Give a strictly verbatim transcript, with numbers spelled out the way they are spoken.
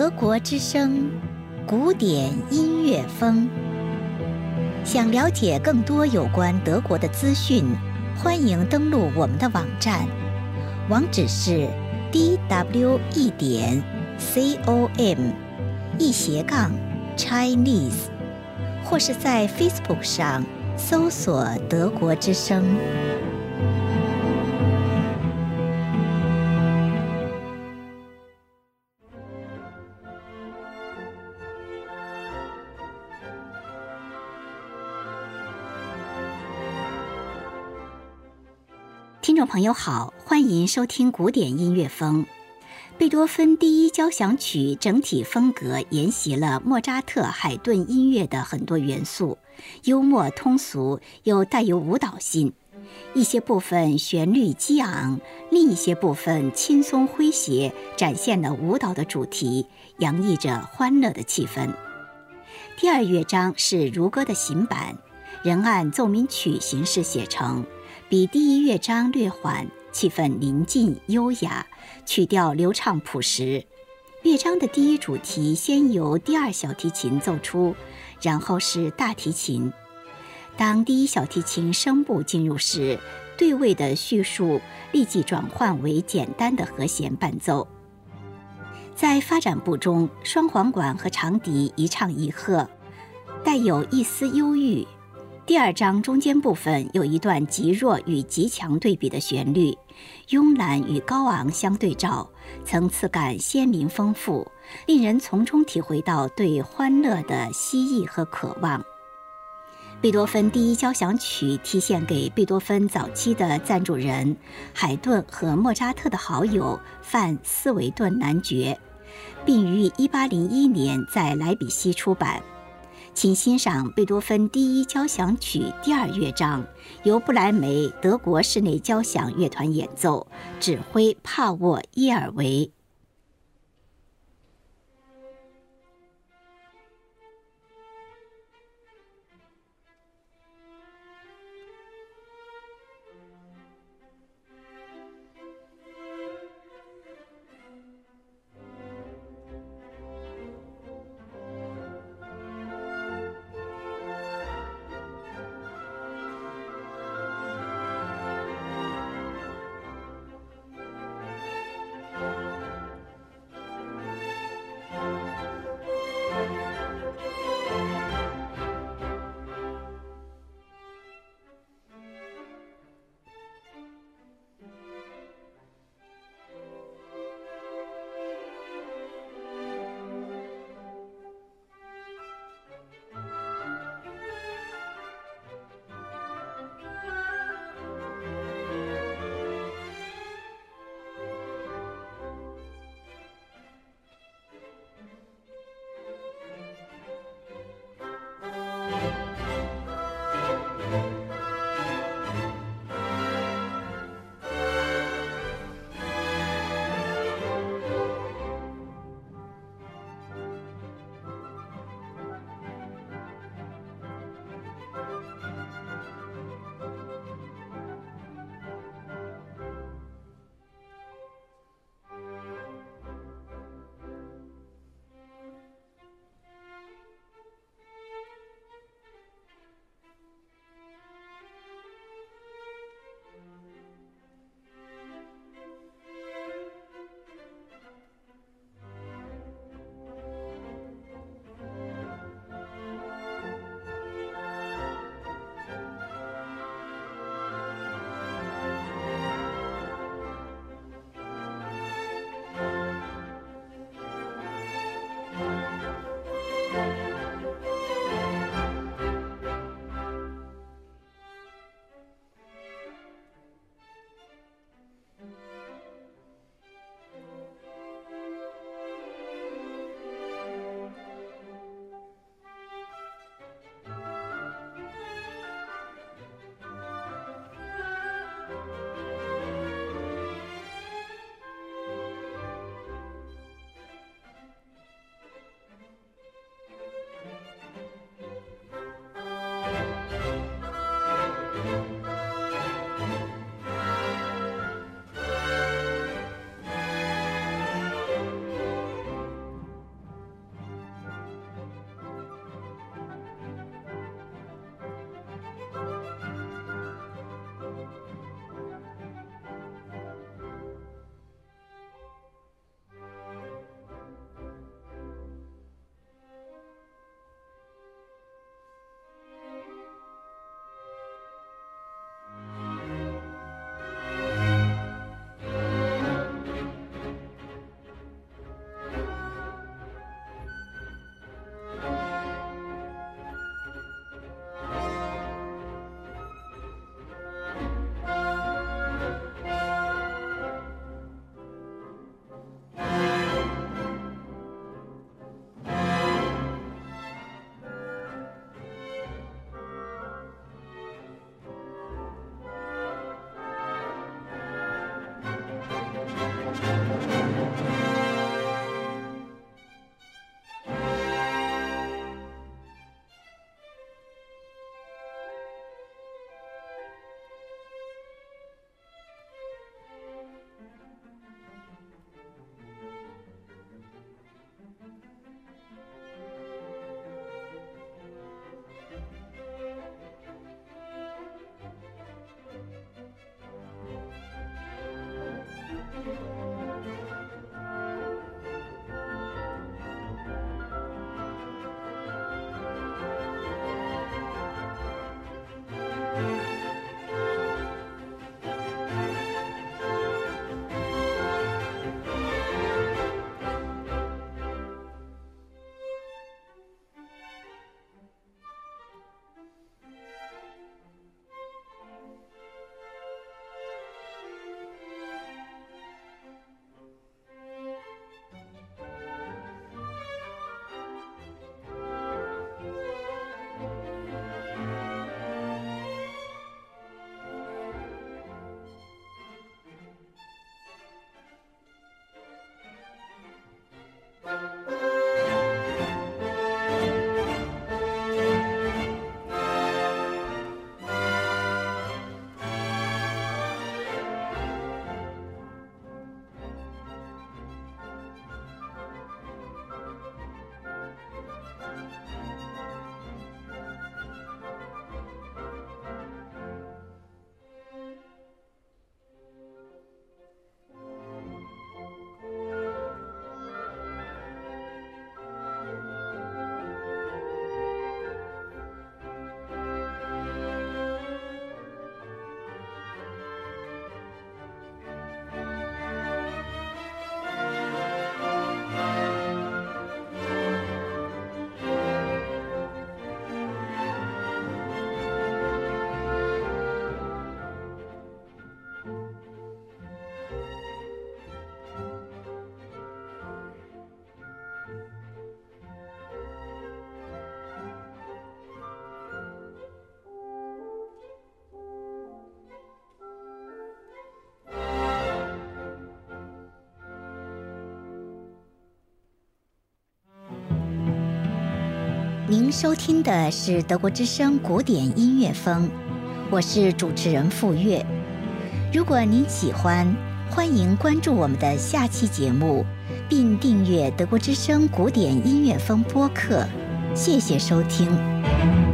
德国之声，古典音乐风。想了解更多有关德国的资讯，欢迎登录我们的网站，网址是 d w e 点 com 一斜杠 Chinese， 或是在 Facebook 上搜索德国之声。听众朋友好，欢迎收听古典音乐风。贝多芬第一交响曲整体风格沿袭了莫扎特、海顿音乐的很多元素，幽默通俗又带有舞蹈性，一些部分旋律激昂，另一些部分轻松诙谐，展现了舞蹈的主题，洋溢着欢乐的气氛。第二乐章是如歌的行板，仍按奏鸣曲形式写成，比第一乐章略缓，气氛宁静优雅，曲调流畅朴实。乐章的第一主题先由第二小提琴奏出，然后是大提琴。当第一小提琴声部进入时，对位的叙述立即转换为简单的和弦伴奏。在发展部中，双簧管和长笛一唱一和，带有一丝忧郁。第二章中间部分有一段极弱与极强对比的旋律，慵懒与高昂相对照，层次感鲜明丰富，令人从中体会到对欢乐的希冀和渴望。贝多芬第一交响曲题献给贝多芬早期的赞助人海顿和莫扎特的好友范斯维顿男爵，并于一八零一年在莱比锡出版。请欣赏贝多芬第一交响曲第二乐章，由布莱梅德国室内交响乐团演奏，指挥帕沃耶尔维。 您收听的是德国之声古典音乐风，我是主持人傅月。如果您喜欢，欢迎关注我们的下期节目，并订阅德国之声古典音乐风播客。谢谢收听。